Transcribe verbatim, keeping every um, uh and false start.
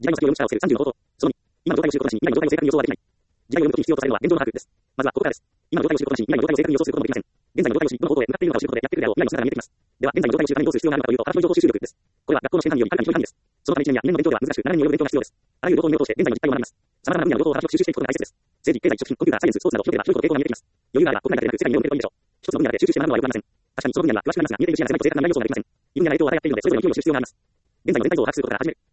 時代の先を読み力をつけるさんじゅうの方法。そのに、今の状態の習得なしに未来の状態の正確に予想はできない。時代を読むときに必要とされるのは現状の把握です。まずはここからです。今の状態の習得なしに未来の状態を正確に予想することもできません。現在の状態のしどの方向へ向かっているのかを知ることでやってくるであろう未来の姿が見えてきます。では、現在の状態の習慣にどうする必要があるのかというと、あらかじめ情報収集力です。これは学校の試験範囲よりはるかに広い範囲です。そのためいちねんやにねんの勉強では難しく、ななねんに及ぶ勉強が必要です。あらゆる情報に目を通して現在の実態を学びます。様々な分野の情報を幅広く収集していくことが大切です。政治、経済、食品、コンピューター、サイエンス、スポーツなど、一つでは広いこと傾向が見えてきます。余裕があれば国内だけでなく世界に目を向けるといいでしょう。一つの分野だけで集中して学ぶのは良くありません。確かにその分野には詳しくなりますが、見えている視野が狭いと正確な未来予想ができません。いう分野内容を与え合っているので、それぞれに注意する必要があります。現在の全体像を把握することから始める。